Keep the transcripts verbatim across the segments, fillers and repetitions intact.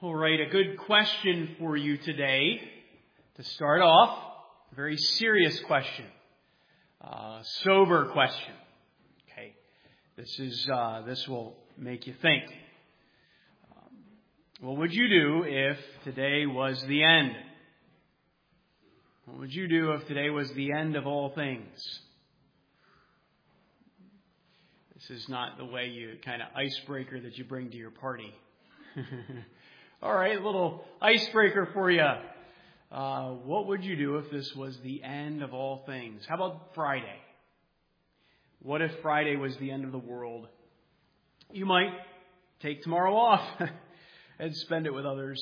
All right, a good question for you today. To start off, a very serious question, uh, sober question. Okay, this is uh, this will make you think. Um, what would you do if today was the end? What would you do if today was the end of all things? This is not the way you kind of icebreaker that you bring to your party. All right, a little icebreaker for you. Uh, what would you do if this was the end of all things? How about Friday? What if Friday was the end of the world? You might take tomorrow off and spend it with others.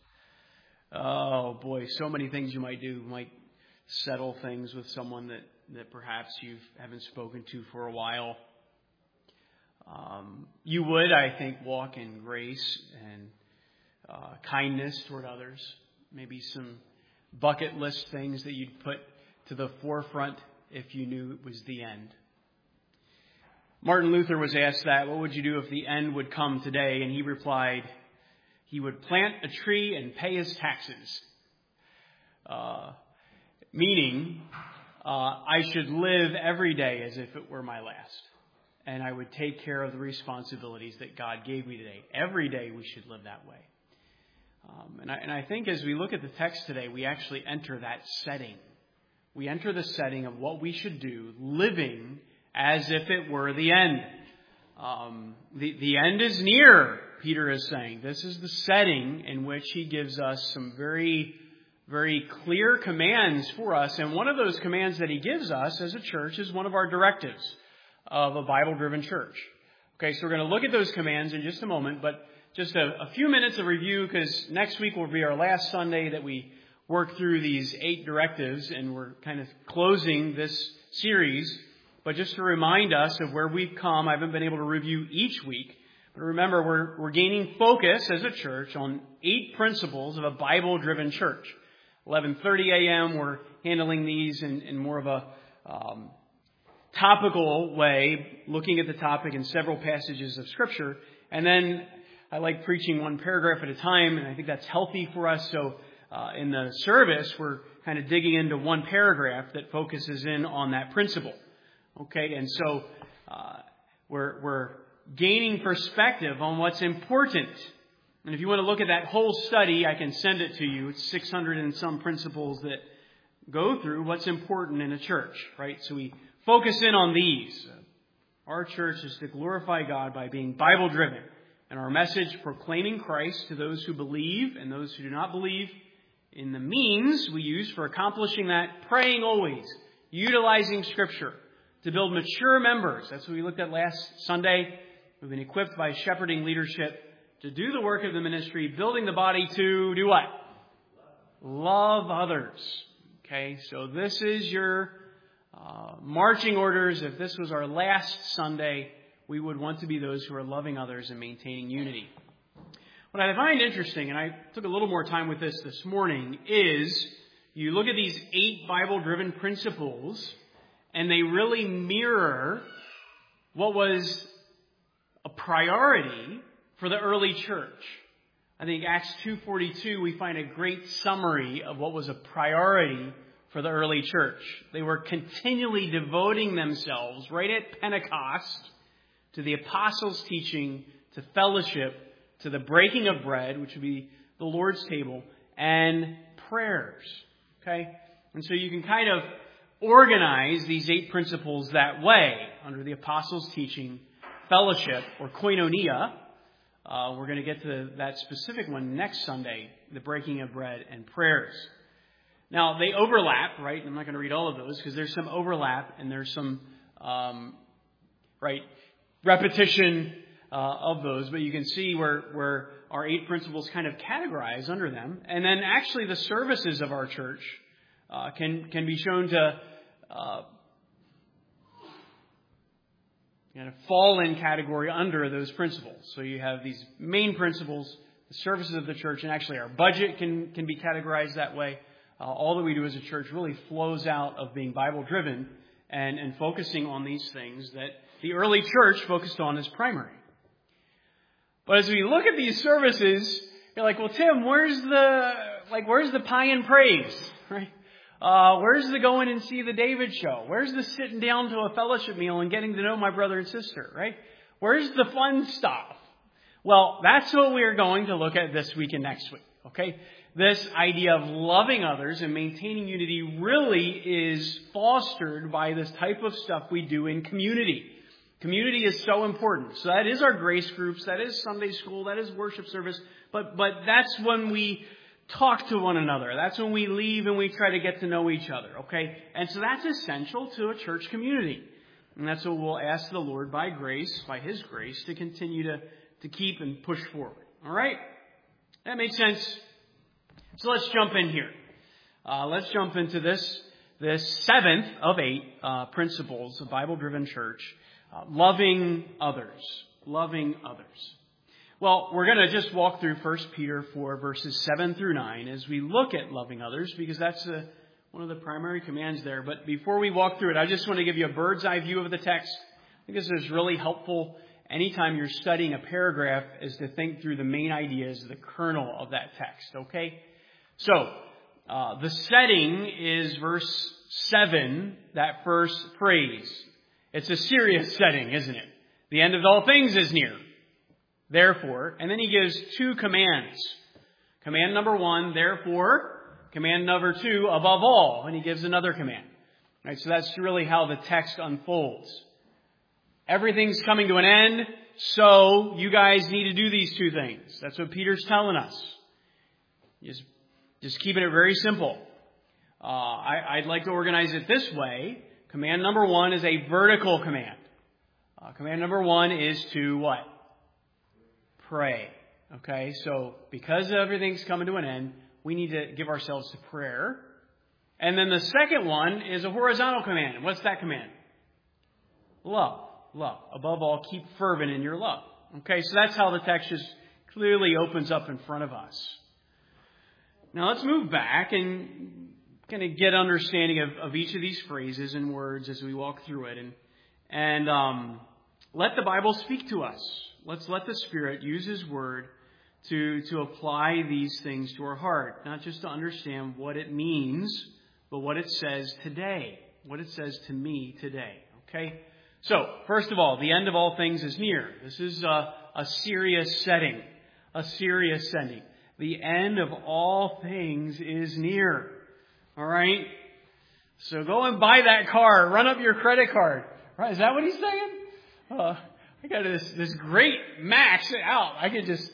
Oh boy, so many things you might do. You might settle things with someone that, that perhaps you haven't spoken to for a while. Um, you would, I think, walk in grace and uh, kindness toward others. Maybe some bucket list things that you'd put to the forefront if you knew it was the end. Martin Luther was asked that, what would you do if the end would come today? And he replied, he would plant a tree and pay his taxes. Uh, meaning, uh, I should live every day as if it were my last. And I would take care of the responsibilities that God gave me today. Every day we should live that way. Um, and, I, and I think as we look at the text today, we actually enter that setting. We enter the setting of what we should do, living as if it were the end. Um, the, the end is near, Peter is saying. This is the setting in which he gives us some very, very clear commands for us. And one of those commands that he gives us as a church is one of our directives of a Bible-driven church. Okay, so we're going to look at those commands in just a moment, but just a, a few minutes of review, because next week will be our last Sunday that we work through these eight directives, and we're kind of closing this series. But just to remind us of where we've come, I haven't been able to review each week, but remember, we're, we're gaining focus as a church on eight principles of a Bible-driven church. eleven thirty a.m., we're handling these in, in more of a um, topical way, looking at the topic in several passages of Scripture. And then I like preaching one paragraph at a time, and I think that's healthy for us. So uh, in the service, we're kind of digging into one paragraph that focuses in on that principle. Okay, and so uh, we're, we're gaining perspective on what's important. And if you want to look at that whole study, I can send it to you. It's six hundred and some principles that go through what's important in a church, right? So we focus in on these. Our church is to glorify God by being Bible-driven. And our message, proclaiming Christ to those who believe and those who do not believe. In the means we use for accomplishing that, praying always, utilizing Scripture to build mature members. That's what we looked at last Sunday. We've been equipped by shepherding leadership to do the work of the ministry, building the body to do what? Love others. Okay, so this is your uh, marching orders. If this was our last Sunday, we would want to be those who are loving others and maintaining unity. What I find interesting, and I took a little more time with this this morning, is you look at these eight Bible-driven principles, and they really mirror what was a priority for the early church. I think Acts two forty-two, we find a great summary of what was a priority for the early church. They were continually devoting themselves right at Pentecost to the apostles' teaching, to fellowship, to the breaking of bread, which would be the Lord's table, and prayers. Okay? And so you can kind of organize these eight principles that way, under the apostles' teaching, fellowship, or koinonia. Uh, we're going to get to that specific one next Sunday, the breaking of bread and prayers. Now, they overlap, right? I'm not going to read all of those because there's some overlap and there's some, um, right, repetition uh, of those. But you can see where, where our eight principles kind of categorize under them. And then actually the services of our church uh, can, can be shown to uh, kind of fall in category under those principles. So you have these main principles, the services of the church, and actually our budget can, can be categorized that way. Uh, all that we do as a church really flows out of being Bible-driven and, and focusing on these things that the early church focused on as primary. But as we look at these services, you're like, well, Tim, where's the, like, where's the pie and praise, right? Uh, where's the going and see the David show? Where's the sitting down to a fellowship meal and getting to know my brother and sister, right? Where's the fun stuff? Well, that's what we're going to look at this week and next week, okay? This idea of loving others and maintaining unity really is fostered by this type of stuff we do in community. Community is so important. So that is our grace groups, that is Sunday school, that is worship service, but but that's when we talk to one another. That's when we leave and we try to get to know each other, okay? And so that's essential to a church community. And that's what we'll ask the Lord by grace, by His grace, to continue to, to keep and push forward. All right? That makes sense? So let's jump in here. Uh, let's jump into this, this seventh of eight uh, principles of Bible-driven church, uh, loving others. Loving others. Well, we're going to just walk through First Peter four, verses seven through nine, as we look at loving others, because that's a, one of the primary commands there. But before we walk through it, I just want to give you a bird's eye view of the text. I think this is really helpful anytime you're studying a paragraph, is to think through the main ideas, the kernel of that text, okay? So, uh, the setting is verse seven, that first phrase. It's a serious setting, isn't it? The end of all things is near. Therefore, and then he gives two commands. Command number one, therefore. Command number two, above all. And he gives another command. Right, so that's really how the text unfolds. Everything's coming to an end, so you guys need to do these two things. That's what Peter's telling us. Just Just keeping it very simple. Uh, I, I'd like to organize it this way. Command number one is a vertical command. Uh, command number one is to what? Pray. Okay, so because everything's coming to an end, we need to give ourselves to prayer. And then the second one is a horizontal command. What's that command? Love. Love. Above all, keep fervent in your love. Okay, so that's how the text just clearly opens up in front of us. Now let's move back and kind of get understanding of, of each of these phrases and words as we walk through it. And, and um, let the Bible speak to us. Let's let the Spirit use His Word to, to apply these things to our heart. Not just to understand what it means, but what it says today. What it says to me today. Okay? So, first of all, the end of all things is near. This is a, a serious setting. A serious setting. The end of all things is near. All right? So go and buy that car. Run up your credit card. Right? Is that what he's saying? Uh, I got this, this great max out. I could just,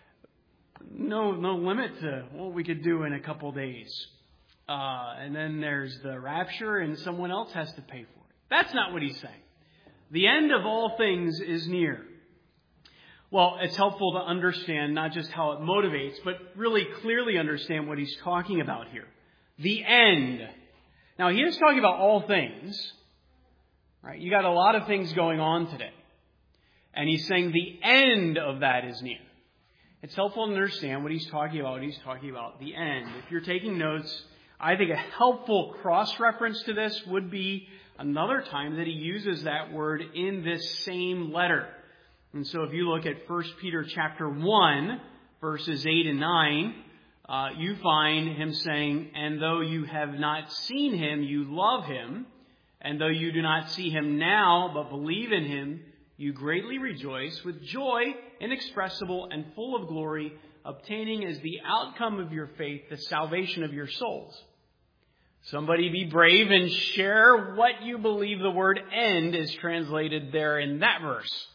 no, no limit to what we could do in a couple days. Uh, and then there's the rapture and someone else has to pay for it. That's not what he's saying. The end of all things is near. Well, it's helpful to understand not just how it motivates, but really clearly understand what he's talking about here. The end. Now, he is talking about all things. Right? You got a lot of things going on today. And he's saying the end of that is near. It's helpful to understand what he's talking about. He's talking about the end. If you're taking notes, I think a helpful cross-reference to this would be another time that he uses that word in this same letter. And so if you look at First Peter chapter one, verses eight and nine, uh, you find him saying, and though you have not seen him, you love him. And though you do not see him now, but believe in him, you greatly rejoice with joy inexpressible and full of glory, obtaining as the outcome of your faith the salvation of your souls. Somebody be brave and share what you believe the word end is translated there in that verse.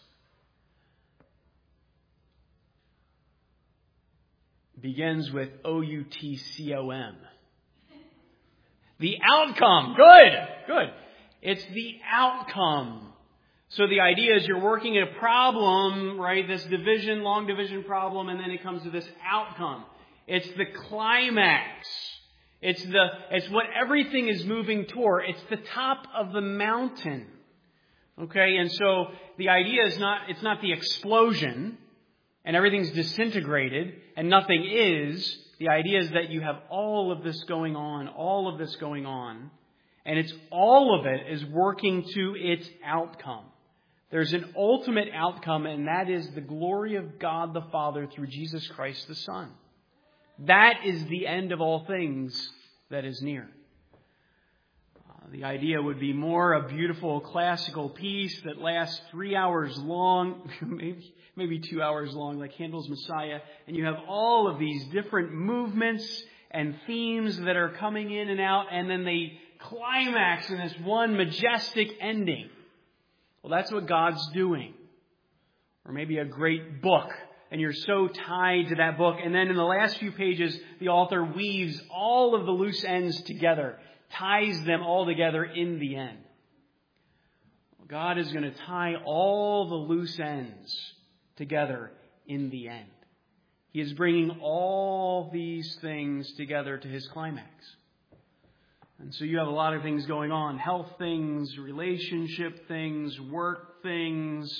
Begins with O U T C O M. The outcome. Good. Good. It's the outcome. So the idea is you're working at a problem, right? This division, long division problem, and then it comes to this outcome. It's the climax. It's the, it's what everything is moving toward. It's the top of the mountain. Okay. And so the idea is not, it's not the explosion and everything's disintegrated and nothing is. The idea is that you have all of this going on, all of this going on, and it's all of it is working to its outcome. There's an ultimate outcome, and that is the glory of God the Father through Jesus Christ the Son. That is the end of all things that is near. Uh, the idea would be more a beautiful classical piece that lasts three hours long, maybe maybe two hours long, like Handel's Messiah, and you have all of these different movements and themes that are coming in and out, and then they climax in this one majestic ending. Well, that's what God's doing. Or maybe a great book, and you're so tied to that book. And then in the last few pages, the author weaves all of the loose ends together, ties them all together in the end. God is going to tie all the loose ends together in the end. He is bringing all these things together to His climax. And so you have a lot of things going on. Health things, relationship things, work things,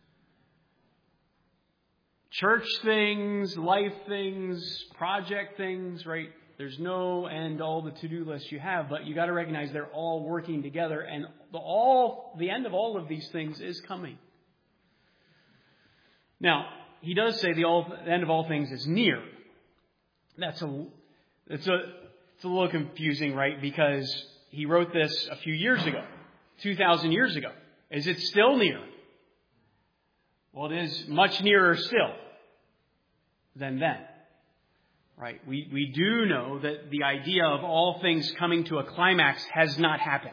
church things, life things, project things, right? There's no end all the to-do list you have, but you got to recognize they're all working together, and the all the end of all of these things is coming. Now, he does say the, all, the end of all things is near. That's a it's a It's a little confusing, right? Because he wrote this a few years ago, two thousand years ago. Is it still near? Well, it is much nearer still than then, right? We, we do know that the idea of all things coming to a climax has not happened.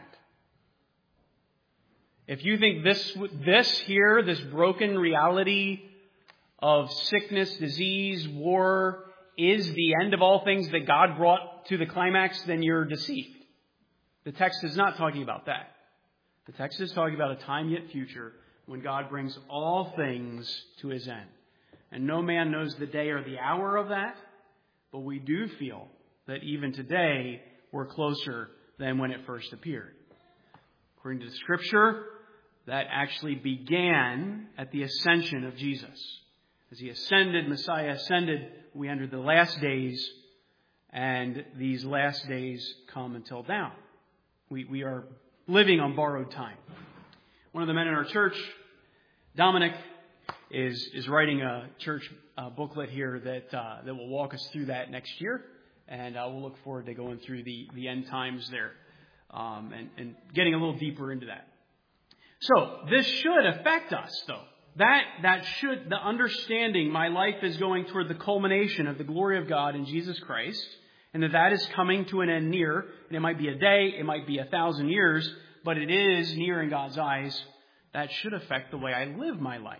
If you think this, this here, this broken reality of sickness, disease, war, is the end of all things that God brought to the climax, then you're deceived. The text is not talking about that. The text is talking about a time yet future when God brings all things to His end. And no man knows the day or the hour of that, but we do feel that even today we're closer than when it first appeared. According to the Scripture, that actually began at the ascension of Jesus. As He ascended, Messiah ascended, we entered the last days, and these last days come until now. We, we are living on borrowed time. One of the men in our church, Dominic, is, is writing a church uh, booklet here that uh, that will walk us through that next year, and uh, we'll look forward to going through the, the end times there um, and, and getting a little deeper into that. So this should affect us, though. That that should, the understanding my life is going toward the culmination of the glory of God in Jesus Christ, and that that is coming to an end near, and it might be a day, it might be a thousand years, but it is near in God's eyes. That should affect the way I live my life.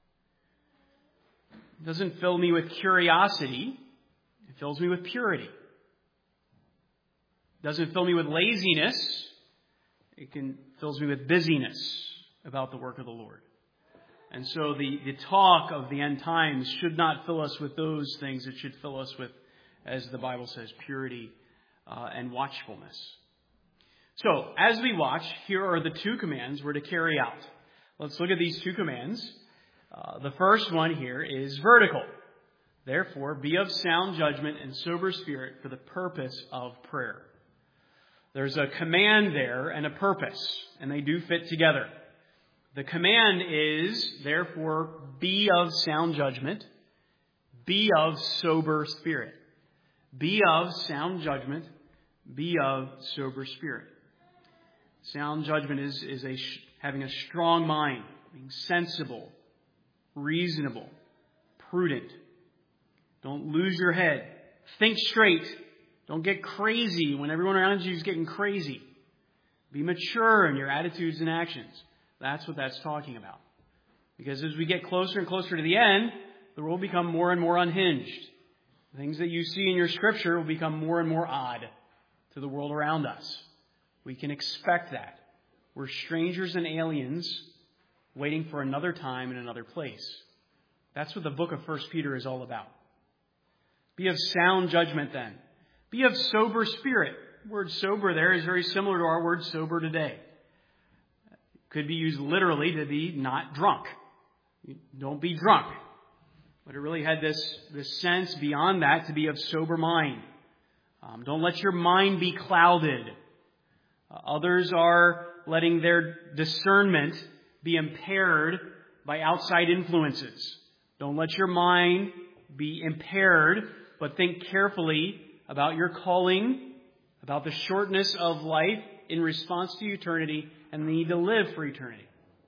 It doesn't fill me with curiosity, it fills me with purity. It doesn't fill me with laziness, it can fills me with busyness about the work of the Lord. And so the, the talk of the end times should not fill us with those things. It should fill us with, as the Bible says, purity uh, and watchfulness. So, as we watch, here are the two commands we're to carry out. Let's look at these two commands. Uh, the first one here is vertical. Therefore, be of sound judgment and sober spirit for the purpose of prayer. There's a command there and a purpose, and they do fit together. The command is, therefore, be of sound judgment, be of sober spirit. Be of sound judgment, be of sober spirit. Sound judgment is, is a having a strong mind, being sensible, reasonable, prudent. Don't lose your head. Think straight. Don't get crazy when everyone around you is getting crazy. Be mature in your attitudes and actions. That's what that's talking about. Because as we get closer and closer to the end, the world will become more and more unhinged. The things that you see in your Scripture will become more and more odd to the world around us. We can expect that. We're strangers and aliens waiting for another time and another place. That's what the book of First Peter is all about. Be of sound judgment then. Be of sober spirit. The word sober there is very similar to our word sober today. Could be used literally to be not drunk. Don't be drunk. But it really had this, this sense beyond that to be of sober mind. Um, don't let your mind be clouded. Uh, others are letting their discernment be impaired by outside influences. Don't let your mind be impaired, but think carefully about your calling, about the shortness of life in response to eternity, and the need to live for eternity.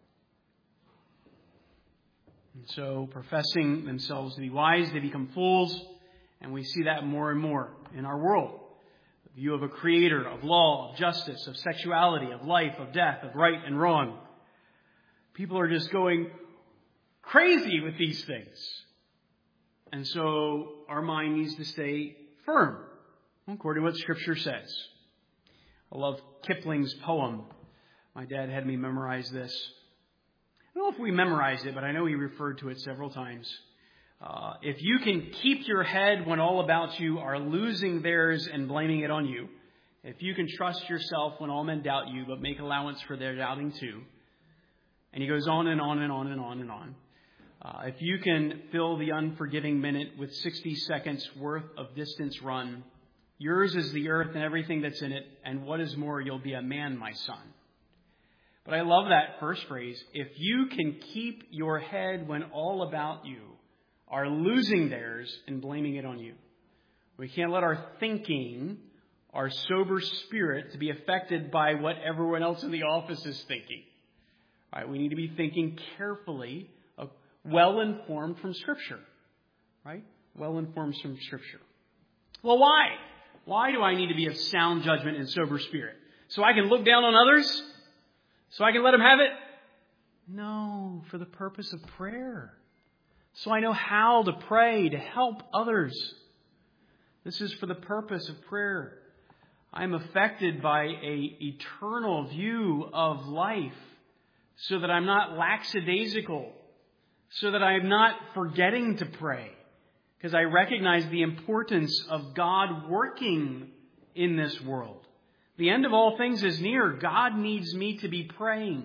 And so, professing themselves to be wise, they become fools, and we see that more and more in our world. The view of a creator, of law, of justice, of sexuality, of life, of death, of right and wrong. People are just going crazy with these things. And so our mind needs to stay firm, according to what Scripture says. I love Kipling's poem. My dad had me memorize this. I don't know if we memorized it, but I know he referred to it several times. Uh, if you can keep your head when all about you are losing theirs and blaming it on you, if you can trust yourself when all men doubt you, but make allowance for their doubting too. And he goes on and on and on and on and on. Uh, if you can fill the unforgiving minute with sixty seconds worth of distance run, yours is the earth and everything that's in it, and what is more, you'll be a man, my son. But I love that first phrase. If you can keep your head when all about you are losing theirs and blaming it on you. We can't let our thinking, our sober spirit, to be affected by what everyone else in the office is thinking. All right, we need to be thinking carefully, uh, well-informed from Scripture. Right? Well-informed from Scripture. Well, why? Why do I need to be of sound judgment and sober spirit? So I can look down on others? So I can let them have it? No, for the purpose of prayer. So I know how to pray to help others. This is for the purpose of prayer. I'm affected by an eternal view of life so that I'm not lackadaisical, so that I'm not forgetting to pray, because I recognize the importance of God working in this world. The end of all things is near. God needs me to be praying.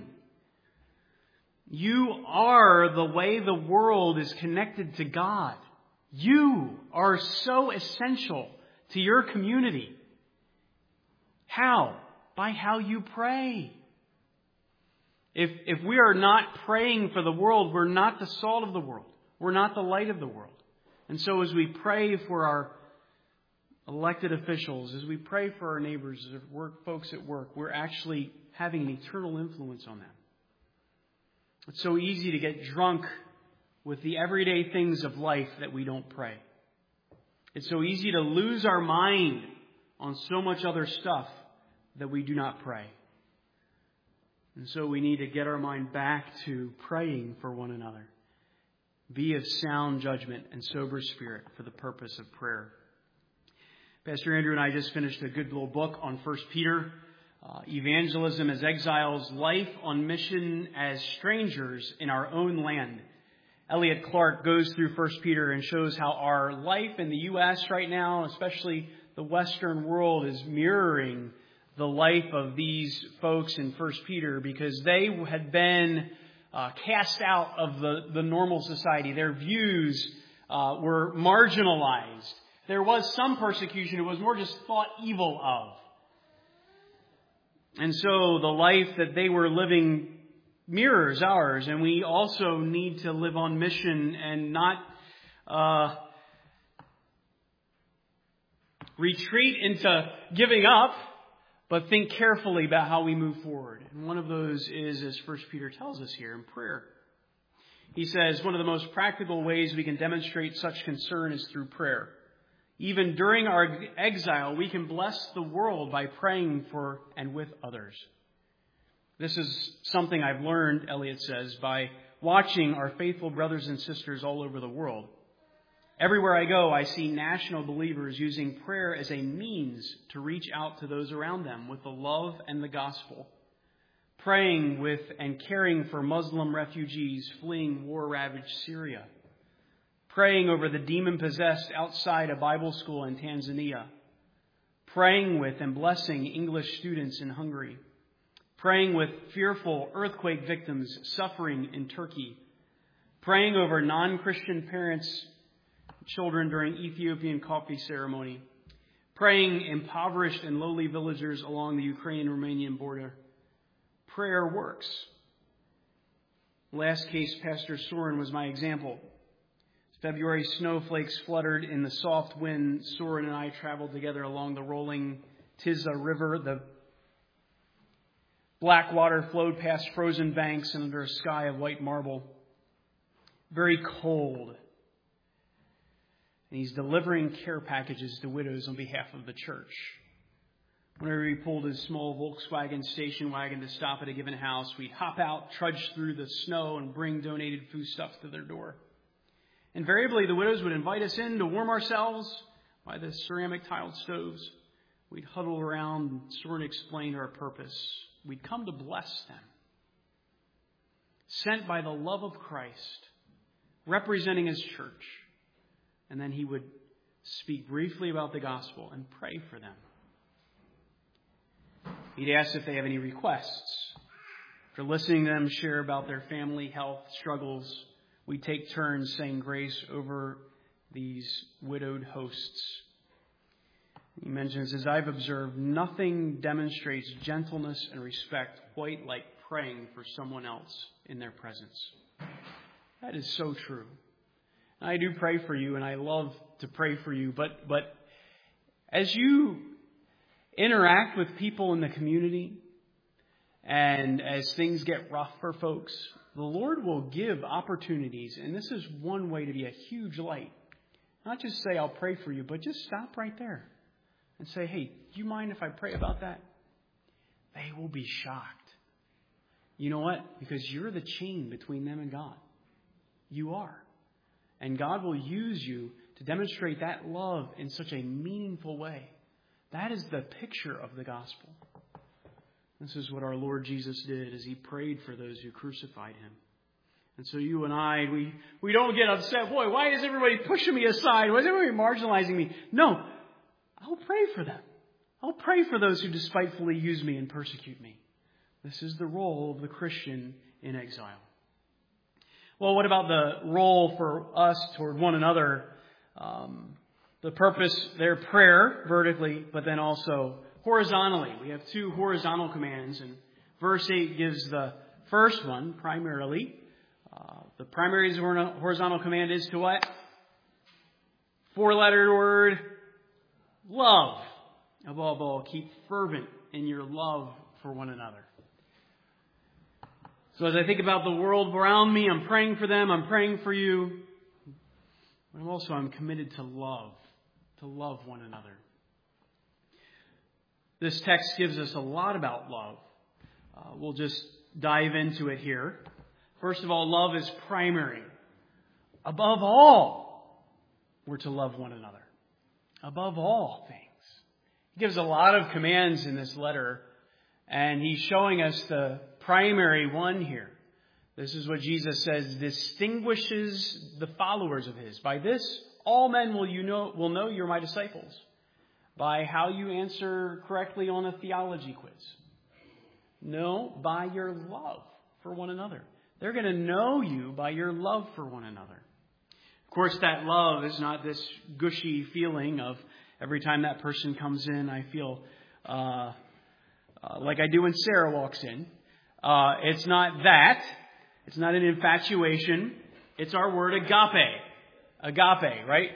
You are the way the world is connected to God. You are so essential to your community. How? By how you pray. If, if we are not praying for the world, we're not the salt of the world. We're not the light of the world. And so as we pray for our elected officials, as we pray for our neighbors, as work, folks at work, we're actually having an eternal influence on them. It's so easy to get drunk with the everyday things of life that we don't pray. It's so easy to lose our mind on so much other stuff that we do not pray. And so we need to get our mind back to praying for one another. Be of sound judgment and sober spirit for the purpose of prayer. Pastor Andrew and I just finished a good little book on First Peter. Uh, Evangelism as Exiles, Life on Mission as Strangers in Our Own Land. Elliot Clark goes through First Peter and shows how our life in the U S right now, especially the Western world, is mirroring the life of these folks in First Peter, because they had been uh, cast out of the, the normal society. Their views uh, were marginalized. There was some persecution. It was more just thought evil of. And so the life that they were living mirrors ours, and we also need to live on mission and not uh, retreat into giving up, but think carefully about how we move forward. And one of those is, as First Peter tells us here, in prayer. He says one of the most practical ways we can demonstrate such concern is through prayer. Even during our exile, we can bless the world by praying for and with others. This is something I've learned, Elliot says, by watching our faithful brothers and sisters all over the world. Everywhere I go, I see national believers using prayer as a means to reach out to those around them with the love and the gospel. Praying with and caring for Muslim refugees fleeing war-ravaged Syria. Praying over the demon-possessed outside a Bible school in Tanzania. Praying with and blessing English students in Hungary. Praying with fearful earthquake victims suffering in Turkey. Praying over non-Christian parents, children during Ethiopian coffee ceremony. Praying impoverished and lowly villagers along the Ukrainian-Romanian border. Prayer works. Last case, Pastor Soren was my example. February snowflakes fluttered in the soft wind. Soren and I traveled together along the rolling Tisa River. The black water flowed past frozen banks and under a sky of white marble. Very cold. And he's delivering care packages to widows on behalf of the church. Whenever he pulled his small Volkswagen station wagon to stop at a given house, we'd hop out, trudge through the snow, and bring donated foodstuffs to their door. Invariably, the widows would invite us in to warm ourselves by the ceramic tiled stoves. We'd huddle around, and Soren explained our purpose. We'd come to bless them. Sent by the love of Christ, representing His church. And then he would speak briefly about the gospel and pray for them. He'd ask if they have any requests. After listening to them share about their family health struggles, we take turns saying grace over these widowed hosts. He mentions, as I've observed, nothing demonstrates gentleness and respect quite like praying for someone else in their presence. That is so true. I do pray for you, and I love to pray for you, but but as you interact with people in the community, and as things get rough for folks, the Lord will give opportunities, and this is one way to be a huge light. Not just say, I'll pray for you, but just stop right there and say, hey, do you mind if I pray about that? They will be shocked. You know what? Because you're the chain between them and God. You are. And God will use you to demonstrate that love in such a meaningful way. That is the picture of the gospel. This is what our Lord Jesus did as He prayed for those who crucified Him. And so you and I, we, we don't get upset. Boy, why is everybody pushing me aside? Why is everybody marginalizing me? No, I'll pray for them. I'll pray for those who despitefully use me and persecute me. This is the role of the Christian in exile. Well, what about the role for us toward one another? Um, the purpose, their prayer vertically, but then also horizontally. We have two horizontal commands, and verse eight gives the first one primarily. Uh, the primary horizontal command is to what? Four-lettered word, love. Above all, keep fervent in your love for one another. So as I think about the world around me, I'm praying for them, I'm praying for you. But I'm also, I'm committed to love, to love one another. This text gives us a lot about love. Uh, we'll just dive into it here. First of all, love is primary. Above all, we're to love one another. Above all things. He gives a lot of commands in this letter, and he's showing us the primary one here. This is what Jesus says distinguishes the followers of His. By this, all men will you know will know you're my disciples. By how you answer correctly on a theology quiz. No, by your love for one another. They're going to know you by your love for one another. Of course, that love is not this gushy feeling of every time that person comes in, I feel uh, uh, like I do when Sarah walks in. Uh, it's not that. It's not an infatuation. It's our word agape. Agape, right?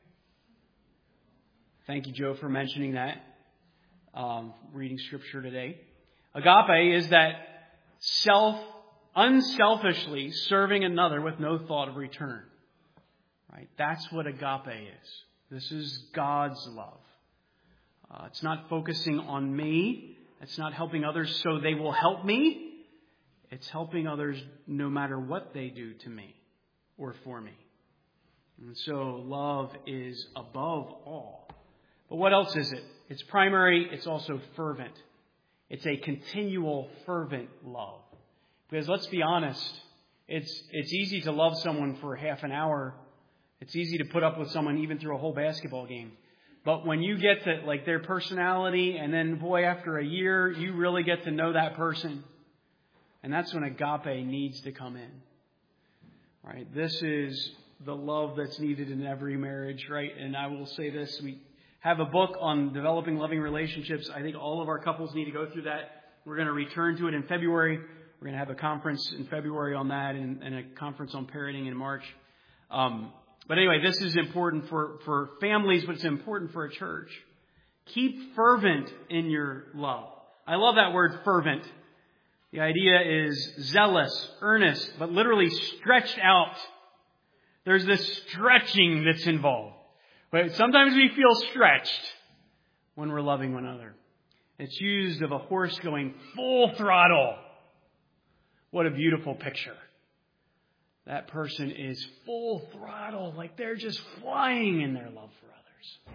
Thank you, Joe, for mentioning that. Um, reading scripture today. Agape is that self, unselfishly serving another with no thought of return. Right? That's what agape is. This is God's love. Uh, it's not focusing on me. It's not helping others so they will help me. It's helping others no matter what they do to me or for me. And so love is above all. But what else is it? It's primary. It's also fervent. It's a continual, fervent love. Because let's be honest, it's it's easy to love someone for half an hour. It's easy to put up with someone even through a whole basketball game. But when you get to like their personality, and then boy, after a year, you really get to know that person. And that's when agape needs to come in. Right? This is the love that's needed in every marriage, right? And I will say this, we have a book on developing loving relationships. I think all of our couples need to go through that. We're going to return to it in February. We're going to have a conference in February on that and, and a conference on parenting in March. Um, but anyway, this is important for, for families, but it's important for a church. Keep fervent in your love. I love that word fervent. The idea is zealous, earnest, but literally stretched out. There's this stretching that's involved. But sometimes we feel stretched when we're loving one another. It's used of a horse going full throttle. What a beautiful picture. That person is full throttle, like they're just flying in their love for others.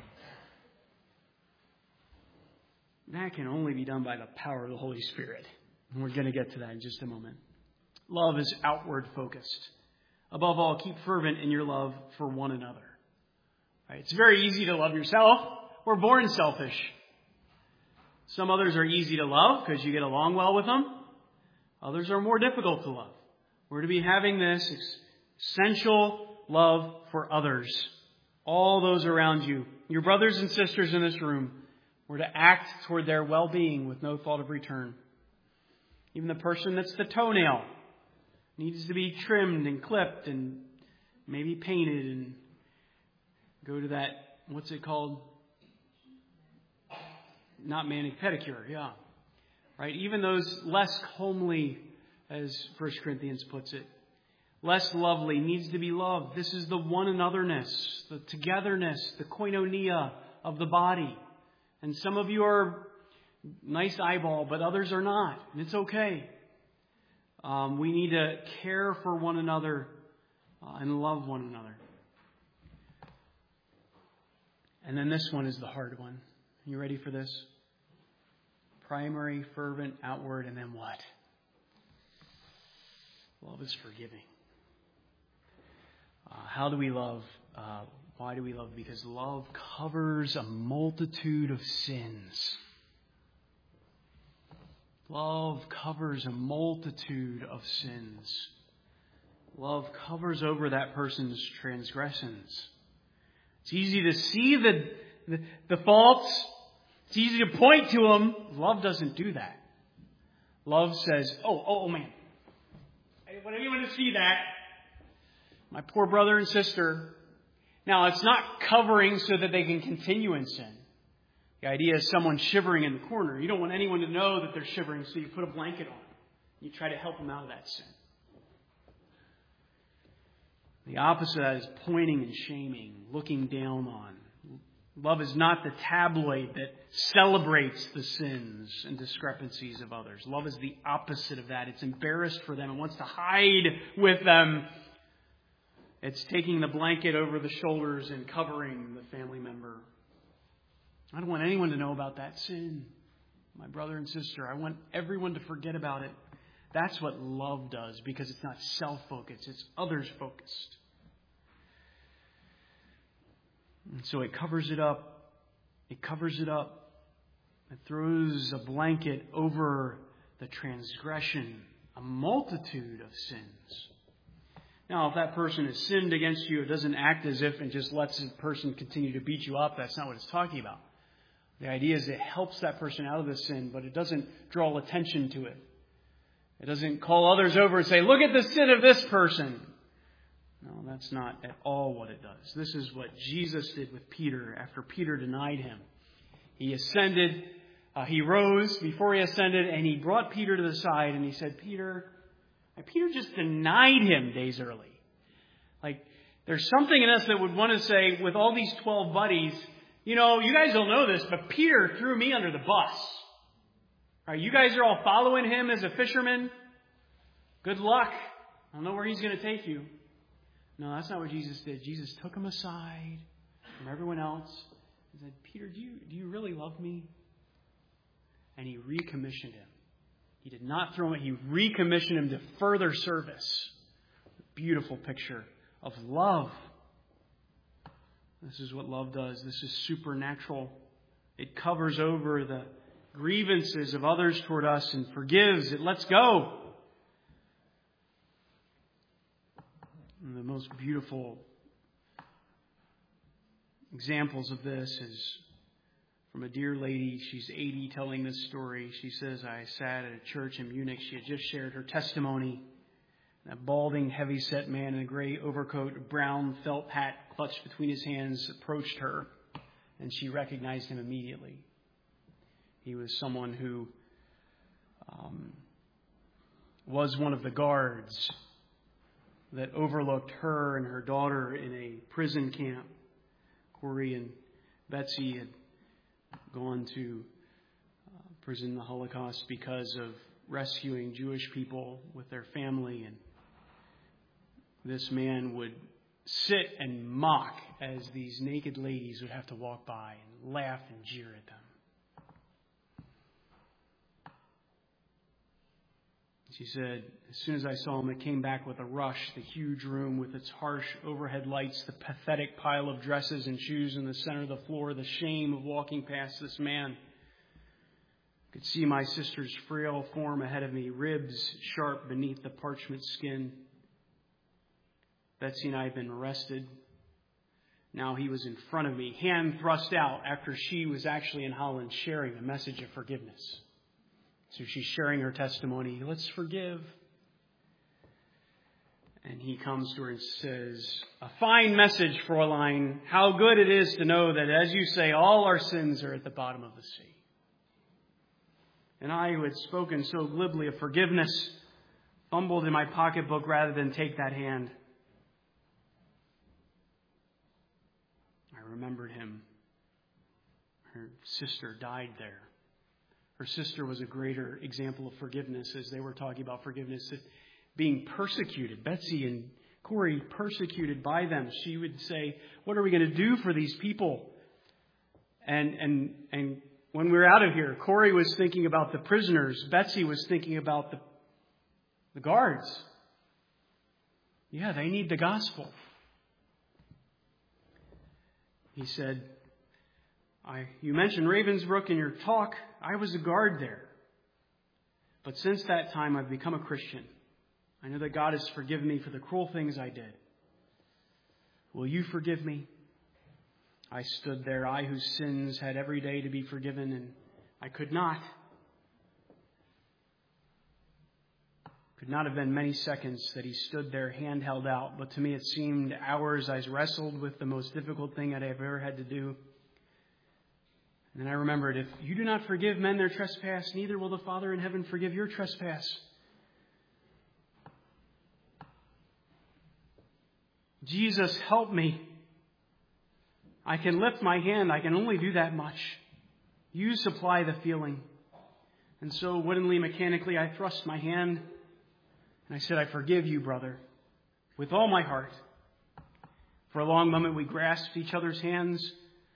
That can only be done by the power of the Holy Spirit. And we're going to get to that in just a moment. Love is outward focused. Above all, keep fervent in your love for one another. Right? It's very easy to love yourself. We're born selfish. Some others are easy to love because you get along well with them. Others are more difficult to love. We're to be having this essential love for others. All those around you. Your brothers and sisters in this room. We're to act toward their well-being with no thought of return. Even the person that's the toenail needs to be trimmed and clipped and maybe painted and go to that, what's it called? Not manic pedicure, yeah. Right? Even those less homely, as First Corinthians puts it, less lovely, needs to be loved. This is the one anotherness, the togetherness, the koinonia of the body. And some of you are nice eyeball, but others are not. And it's okay. Um, we need to care for one another uh, and love one another. And then this one is the hard one. You ready for this? Primary, fervent, outward, and then what? Love is forgiving. Uh, how do we love? Uh, why do we love? Because love covers a multitude of sins. Love covers a multitude of sins. Love covers over that person's transgressions. It's easy to see the, the, the faults. It's easy to point to them. Love doesn't do that. Love says, oh, oh, man. I want anyone to see that. My poor brother and sister. Now, it's not covering so that they can continue in sin. The idea is someone shivering in the corner. You don't want anyone to know that they're shivering, so you put a blanket on. You try to help them out of that sin. The opposite of that is pointing and shaming, looking down on. Love is not the tabloid that celebrates the sins and discrepancies of others. Love is the opposite of that. It's embarrassed for them and wants to hide with them. It's taking the blanket over the shoulders and covering the family member. I don't want anyone to know about that sin. My brother and sister, I want everyone to forget about it. That's what love does, because it's not self-focused, it's others-focused. And so it covers it up. It covers it up. It throws a blanket over the transgression, a multitude of sins. Now, if that person has sinned against you, it doesn't act as if and just lets the person continue to beat you up. That's not what it's talking about. The idea is it helps that person out of the sin, but it doesn't draw attention to it. It doesn't call others over and say, look at the sin of this person. No, that's not at all what it does. This is what Jesus did with Peter after Peter denied him. He ascended, uh, he rose before he ascended, and he brought Peter to the side and he said, Peter, and Peter just denied him days early. Like, there's something in us that would want to say, with all these twelve buddies, you know, you guys don't know this, but Peter threw me under the bus. All right, you guys are all following him as a fisherman. Good luck. I don't know where he's going to take you. No, that's not what Jesus did. Jesus took him aside from everyone else and said, Peter, do you, do you really love me? And he recommissioned him. He did not throw him. He recommissioned him to further service. A beautiful picture of love. This is what love does. This is supernatural. It covers over the grievances of others toward us and forgives. It lets go. And the most beautiful examples of this is from a dear lady. She's eighty, telling this story. She says, I sat at a church in Munich. She had just shared her testimony. A balding, heavy-set man in a gray overcoat, a brown felt hat clutched between his hands, approached her, and she recognized him immediately. He was someone who um, was one of the guards that overlooked her and her daughter in a prison camp. Corey and Betsy had gone to uh, prison in the Holocaust because of rescuing Jewish people with their family, and this man would sit and mock as these naked ladies would have to walk by and laugh and jeer at them. She said, as soon as I saw him, it came back with a rush. The huge room with its harsh overhead lights, the pathetic pile of dresses and shoes in the center of the floor, the shame of walking past this man. I could see my sister's frail form ahead of me, ribs sharp beneath the parchment skin. Betsy and I had been arrested. Now he was in front of me, hand thrust out after she was actually in Holland sharing a message of forgiveness. So she's sharing her testimony. Let's forgive. And he comes to her and says, a fine message, Fräulein. How good it is to know that, as you say, all our sins are at the bottom of the sea. And I, who had spoken so glibly of forgiveness, fumbled in my pocketbook rather than take that hand. I remembered him. Her sister died there. Her sister was a greater example of forgiveness as they were talking about forgiveness, being persecuted. Betsy and Corey persecuted by them. She would say, what are we going to do for these people? And and and when we were out of here, Corey was thinking about the prisoners. Betsy was thinking about the, the guards. Yeah, they need the gospel. He said, I, you mentioned Ravensbrück in your talk. I was a guard there. But since that time, I've become a Christian. I know that God has forgiven me for the cruel things I did. Will you forgive me? I stood there, I whose sins had every day to be forgiven, and I could not. Could not have been many seconds that he stood there, hand held out, but to me it seemed hours. I wrestled with the most difficult thing I'd ever had to do. And then I remembered, if you do not forgive men their trespass, neither will the Father in heaven forgive your trespass. Jesus, help me. I can lift my hand. I can only do that much. You supply the feeling. And so woodenly, mechanically, I thrust my hand and I said, I forgive you, brother, with all my heart. For a long moment, we grasped each other's hands.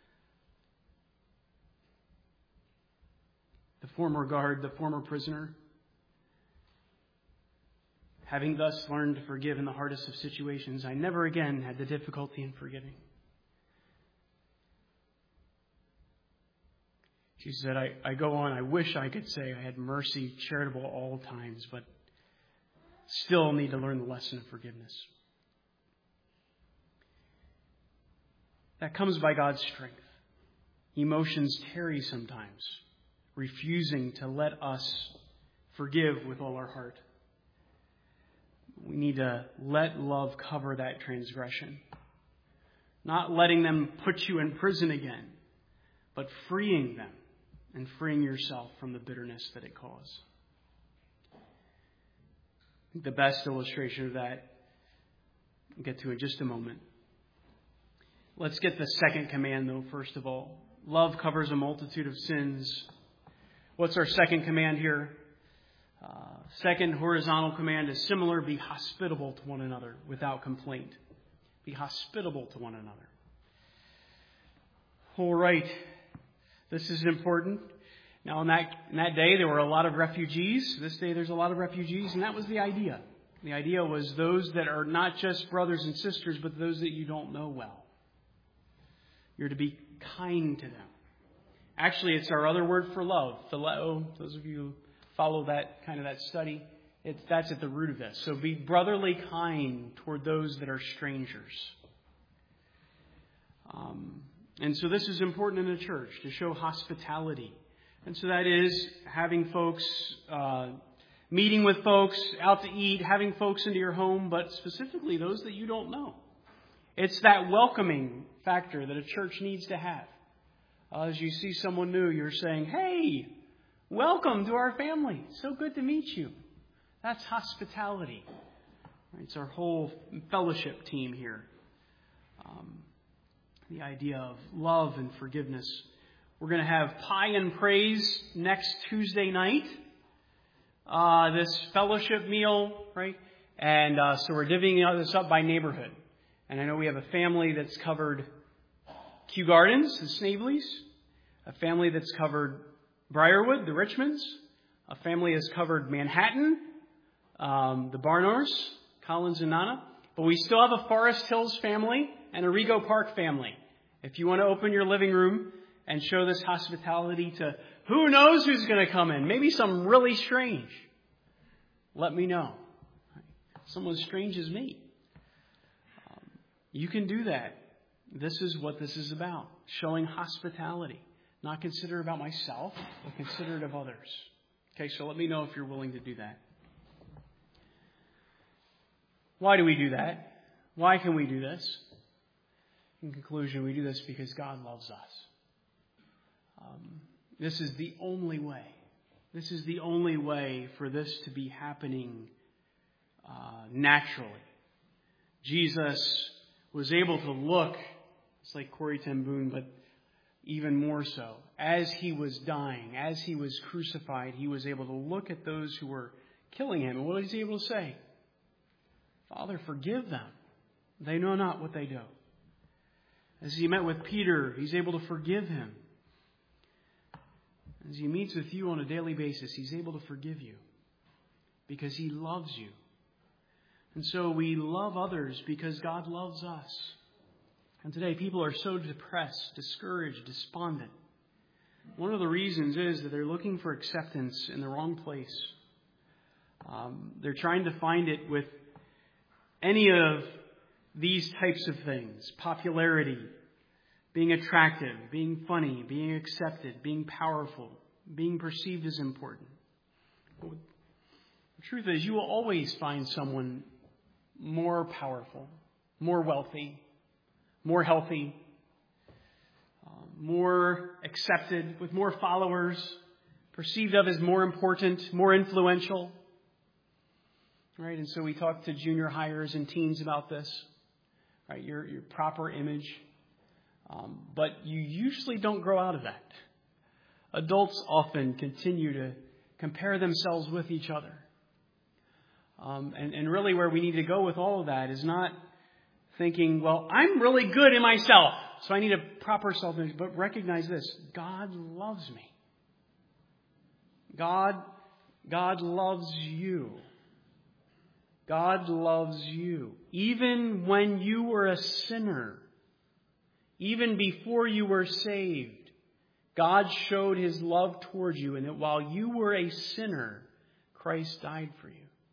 The former guard, the former prisoner, having thus learned to forgive in the hardest of situations, I never again had the difficulty in forgiving. She said, I, I go on, I wish I could say I had mercy, charitable at all times, but still need to learn the lesson of forgiveness. That comes by God's strength. Emotions tarry sometimes, refusing to let us forgive with all our heart. We need to let love cover that transgression. Not letting them put you in prison again, but freeing them and freeing yourself from the bitterness that it caused. The best illustration of that we'll get to in just a moment. Let's get the second command, though, first of all. Love covers a multitude of sins. What's our second command here? Uh, second horizontal command is similar. Be hospitable to one another without complaint. Be hospitable to one another. All right. This is important. Now, in that, in that day, there were a lot of refugees. This day, there's a lot of refugees, and that was the idea. The idea was those that are not just brothers and sisters, but those that you don't know well. You're to be kind to them. Actually, it's our other word for love, phileo. Those of you who follow that kind of that study, it's, that's at the root of this. So be brotherly kind toward those that are strangers. Um, And so this is important in a church, to show hospitality. And so that is having folks, uh, meeting with folks, out to eat, having folks into your home, but specifically those that you don't know. It's that welcoming factor that a church needs to have. Uh, as you see someone new, you're saying, hey, welcome to our family. So good to meet you. That's hospitality. It's our whole fellowship team here. Um, the idea of love and forgiveness. We're going to have Pie and Praise next Tuesday night. Uh, this fellowship meal, right? And uh, so we're divvying this up by neighborhood. And I know we have a family that's covered Kew Gardens, the Snaveleys. A family that's covered Briarwood, the Richmonds. A family has covered Manhattan, um, the Barnors, Collins and Nana. But we still have a Forest Hills family and a Rego Park family. If you want to open your living room and show this hospitality to who knows who's going to come in, maybe some really strange, let me know. Someone as strange as me. Um, you can do that. This is what this is about. Showing hospitality. Not considerate about myself, but considerate of others. Okay, so let me know if you're willing to do that. Why do we do that? Why can we do this? In conclusion, we do this because God loves us. Um, this is the only way. This is the only way for this to be happening uh, naturally. Jesus was able to look, it's like Corrie ten Boom, but even more so. As he was dying, as he was crucified, he was able to look at those who were killing him. And what was he able to say? Father, forgive them. They know not what they do. As he met with Peter, he's able to forgive him. As he meets with you on a daily basis, he's able to forgive you because he loves you. And so we love others because God loves us. And today people are so depressed, discouraged, despondent. One of the reasons is that they're looking for acceptance in the wrong place. Um, they're trying to find it with any of these types of things. Popularity, being attractive, being funny, being accepted, being powerful, being perceived as important. But the truth is, you will always find someone more powerful, more wealthy, more healthy, uh, more accepted, with more followers, perceived of as more important, more influential. Right? And so we talk to junior hires and teens about this. Right? Your, your proper image. Um, but you usually don't grow out of that. Adults often continue to compare themselves with each other. Um, and, and really where we need to go with all of that is not thinking, well, I'm really good in myself, so I need a proper self-image. But recognize this. God loves me. God, God loves you. God loves you. Even when you were a sinner, even before you were saved, God showed his love towards you, and that while you were a sinner, Christ died for you.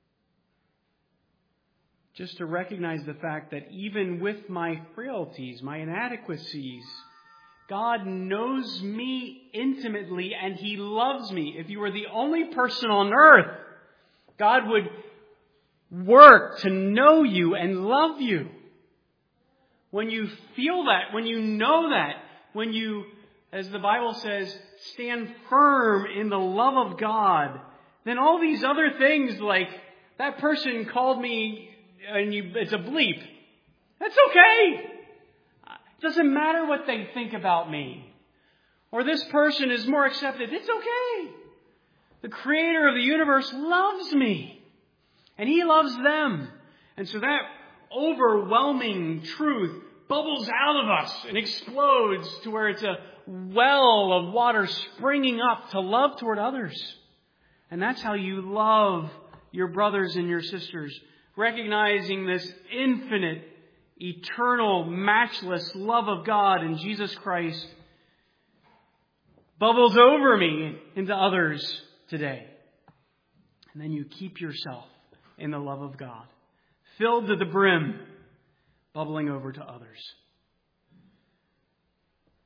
Just to recognize the fact that even with my frailties, my inadequacies, God knows me intimately and he loves me. If you were the only person on earth, God would work to know you and love you. When you feel that, when you know that, when you, as the Bible says, stand firm in the love of God, then all these other things like that person called me and you, it's a bleep. That's okay. It doesn't matter what they think about me. Or this person is more accepted. It's okay. The Creator of the universe loves me. And he loves them. And so that overwhelming truth bubbles out of us and explodes to where it's a well of water springing up to love toward others. And that's how you love your brothers and your sisters. Recognizing this infinite, eternal, matchless love of God in Jesus Christ bubbles over me into others today. And then you keep yourself in the love of God, filled to the brim, bubbling over to others.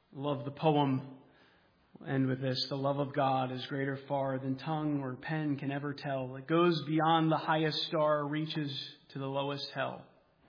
I love the poem. I'll end with this. The love of God is greater far than tongue or pen can ever tell. It goes beyond the highest star, reaches to the lowest hell.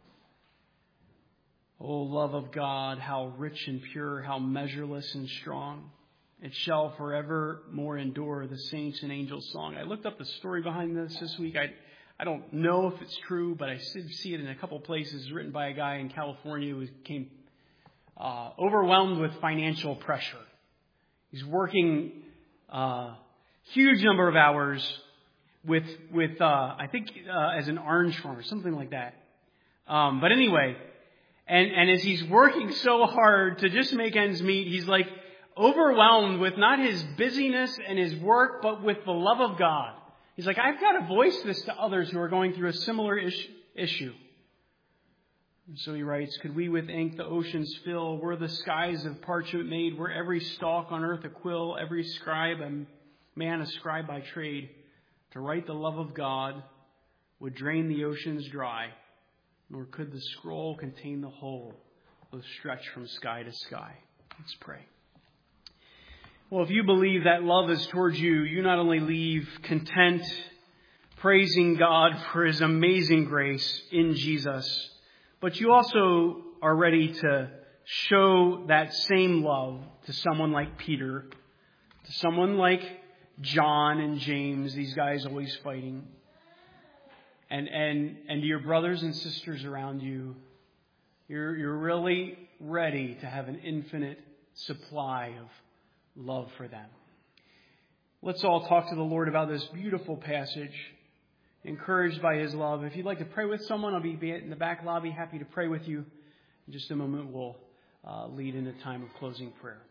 O love of God, how rich and pure, how measureless and strong. It shall forevermore endure, the saints and angels' song. I looked up the story behind this this week. I I don't know if it's true, but I did see it in a couple places, written by a guy in California who became uh, overwhelmed with financial pressure. He's working a uh, huge number of hours with, with uh, I think, uh, as an orange farmer, something like that. Um, but anyway, and, and as he's working so hard to just make ends meet, he's like overwhelmed with not his busyness and his work, but with the love of God. He's like, I've got to voice this to others who are going through a similar ish- issue. And so he writes, could we with ink the oceans fill? Were the skies of parchment made? Were every stalk on earth a quill? Every scribe a man a scribe by trade? To write the love of God would drain the oceans dry. Nor could the scroll contain the whole, though stretched from sky to sky. Let's pray. Well, if you believe that love is towards you, you not only leave content, praising God for His amazing grace in Jesus, but you also are ready to show that same love to someone like Peter, to someone like John and James, these guys always fighting, and and and to your brothers and sisters around you. You're you're really ready to have an infinite supply of love for them. Let's all talk to the Lord about this beautiful passage, encouraged by His love. If you'd like to pray with someone, I'll be in the back lobby, happy to pray with you. In just a moment, we'll uh, lead in a time of closing prayer.